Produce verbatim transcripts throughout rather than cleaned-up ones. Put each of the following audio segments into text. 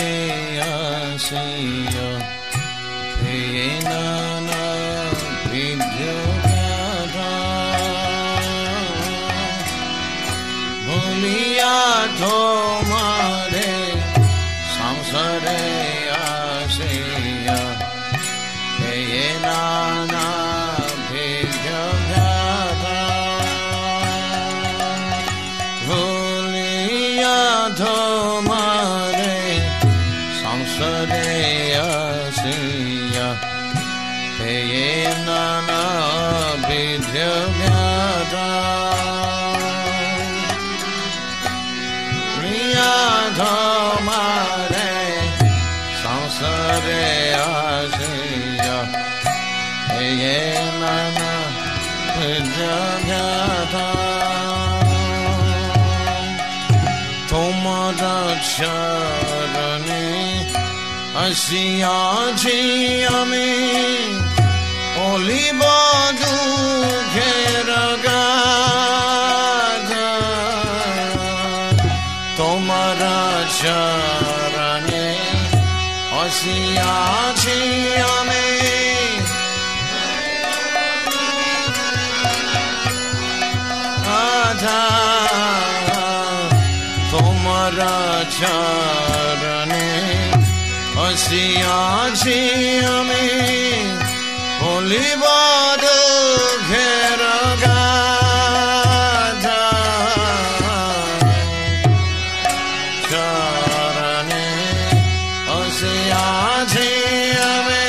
আসিয়া পেয়ে নানা বিদ্য ব্যথা ভুলিয়া তোমারে সংসারে আসিয়া পেয়ে নানা বিদ্য ব্যথা ভুলিয়া তোমারে সংসারে আসিয়া পেয়ে নানা বিদ্য ব্যথা প্রিয়া তোমারে সংসারে আসিয়া পেয়ে নানা বিদ্য ব্যথা তোমার চরণে আসিয়াছি আমি বলিব দুঃখের গাথা তোমার চরণে আসিয়াছি আমি গাথা তোমার চরণে আসিয়াছি আমি বলিব দুঃখের গাথা চরণে আসিয়াছি আমি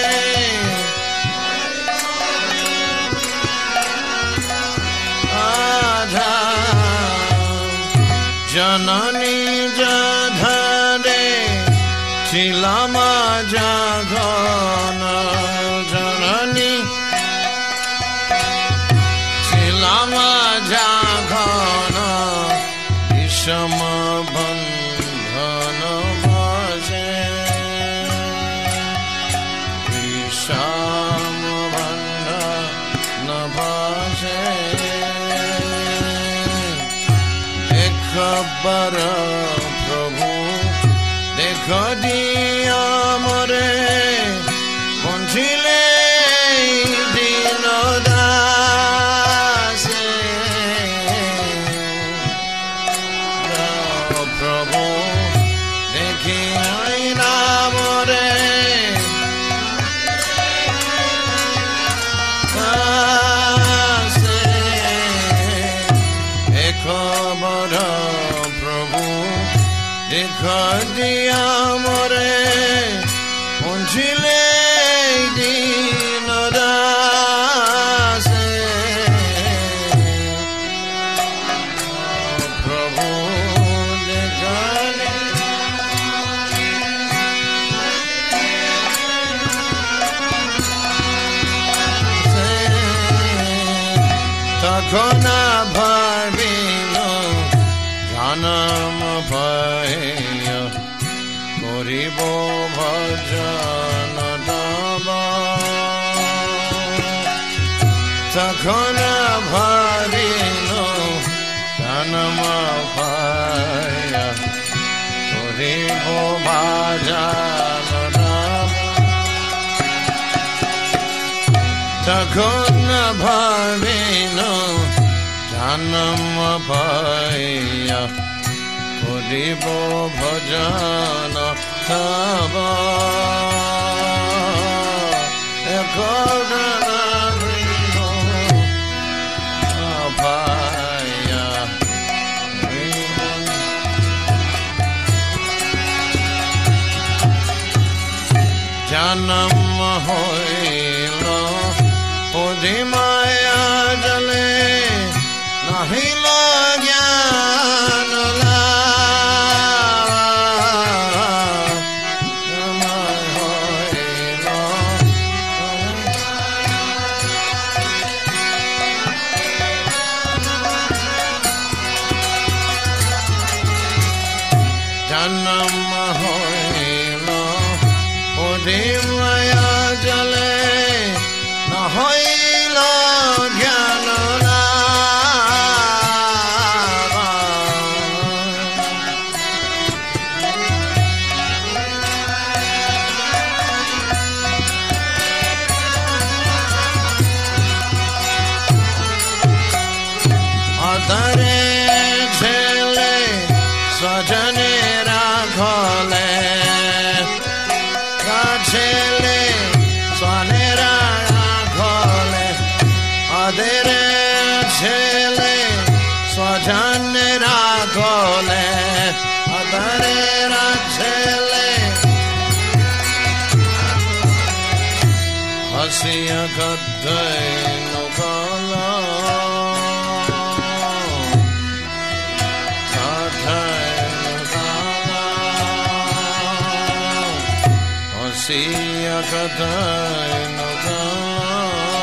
গাথা জননী যাধারে ছিলাম জাগন জননী ছিলাম জাগন বিষম বন্ধন বসে বিষম বন্ধন বসে একবার প্রভু দেখ দিয়া মরে বঞ্চিলে দিন দাসে প্রভু দেখি আইনা মরে দাসে একবার প্রভু দেখ দিয়া মরে বঞ্চিলে দিন দাসে প্রভু দেখালে তখন ভাবিল জানম ভয় করিব ভজন তব তখন ভাবিল জানম ভয় করিব ভজন তব তখন ভাবিল জানম ভয় করিব ভজন তব জনম হইল ওদি মায়া জলে নাহিল জ্ঞান জনম হইল ওদি মায়া জলে Siya katay no kala katay no kala Siya katay no kala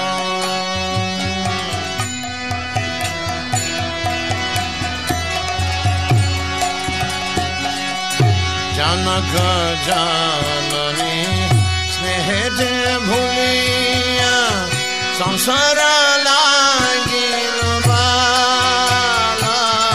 Janaka janani Snehete bhuliya samsara lagil bala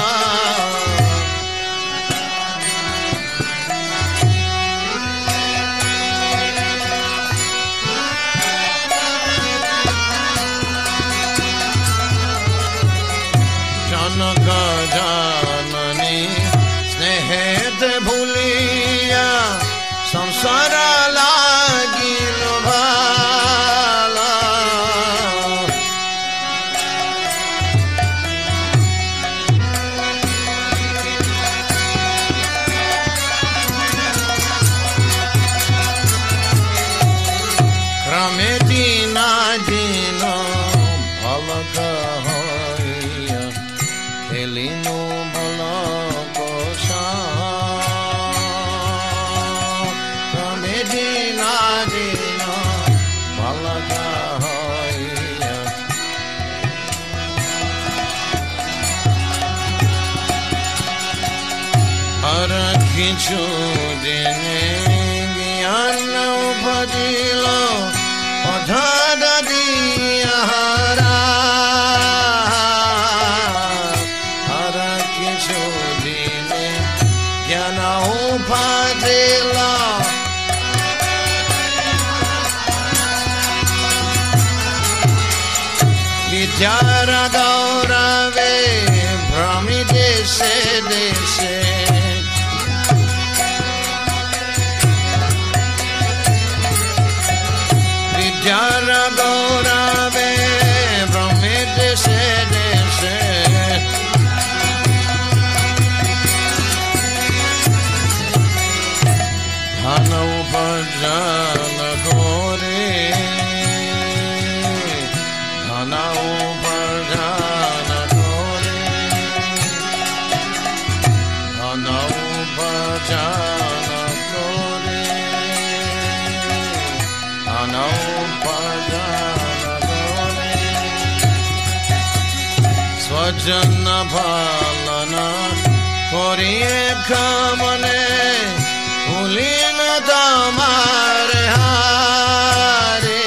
Janaka janani snehete bhuliya samsara lagil bala Krame dina dina bhalaka hoya Helinu bhalako sa Krame dina dina bhalaka hoya Hara kichu dine gyan upadilo Padhada diya hara Hara kichu dine gyan upadilo Vidyara gaurave brahmi deshe deshe Vidyara gaurave brahmi deshe deshe Dhana uparjana kore Dhana uparjana kore Dhana uparjana kore Dhana uparjana kore Swajana bhalana koriye kamane Ulina tamare hare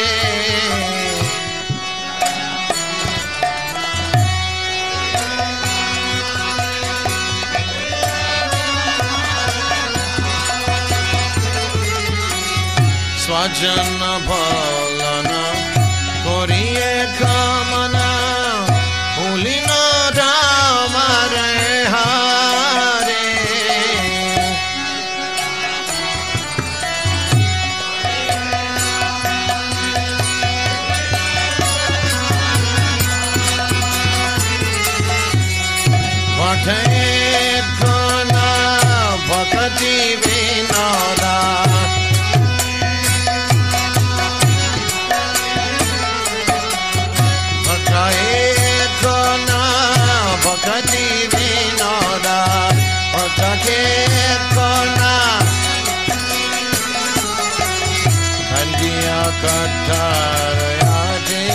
Swajana bhalana koriye kamana Ulina tamare hare Vathe kona bhakti vinoda Bhakti vinoda Bhakti kona Kandiya katharayate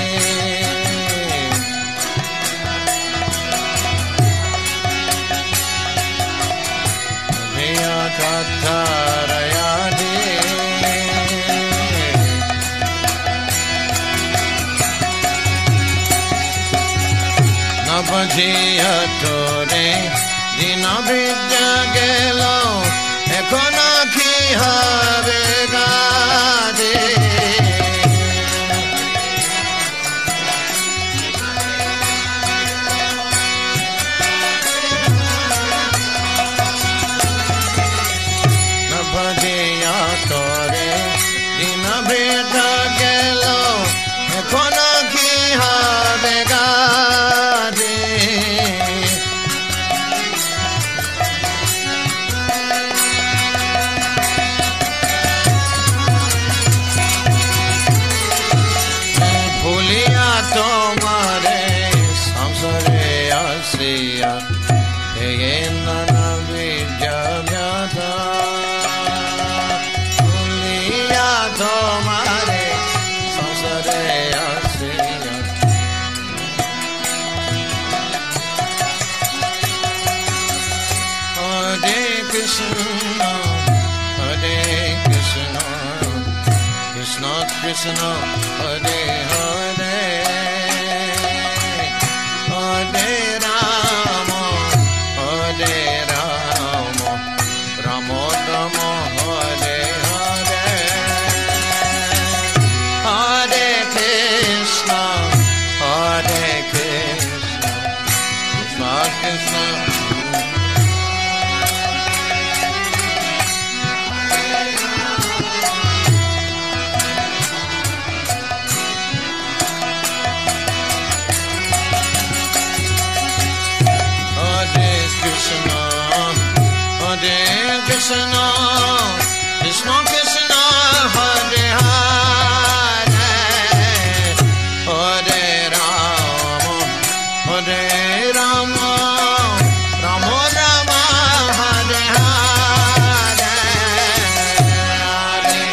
Kandiya katharayate Nabajiya tore dina vidya gelo Ekona ki habe gade Nabajiya tore dina vidya gelo Ekona ki habe gade তোমারে সংসারে আসিয়া Hare Krishna Hare Krishna Krishna Krishna Hare Hare Hare Rama Hare Rama Rama Rama Hare Hare Hare Krishna Hare Krishna Krishna Krishna Hare Krishna, Krishna Krishna, Hare Hare, Hare Rama, Hare Rama, Rama Rama, Hare Hare, Hare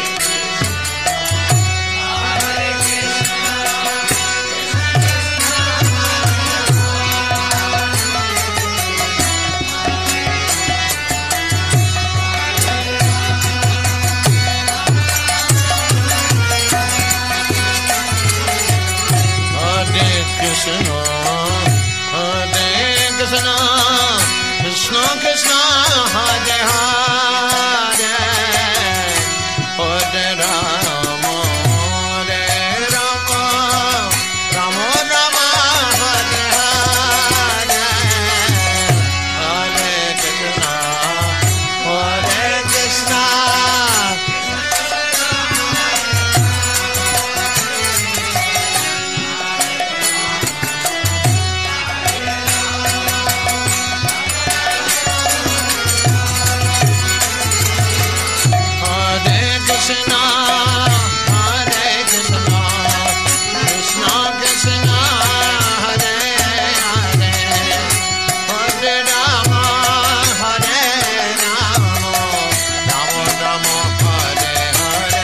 Krishna, Hare Krishna, Krishna Krishna, Hare Hare, Hare Rama, Hare Rama, Rama Rama, Hare Hare, Hare Krishna, Hare Krishna. Krishna, Hare Krishna, Krishna Krishna, Hare Hare, Hare Rama, Hare Rama, Rama Rama, Hare Hare,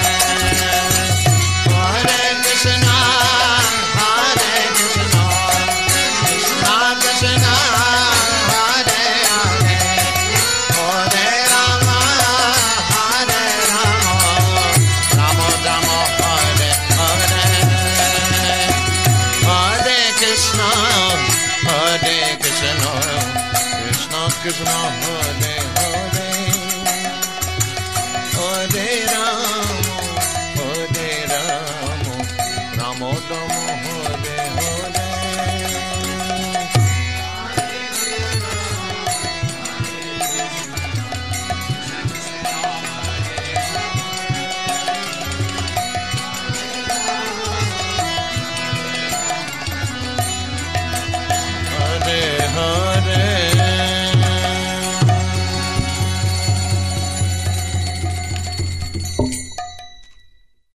Hare Krishna, Hare Krishna, Krishna Krishna, Hare Hare, Hare Rama, Hare Rama. Rama Rama Hare Hare, Hare Krishna, Hare Krishna, Krishna Krishna, Hare Hare, Hare Rama.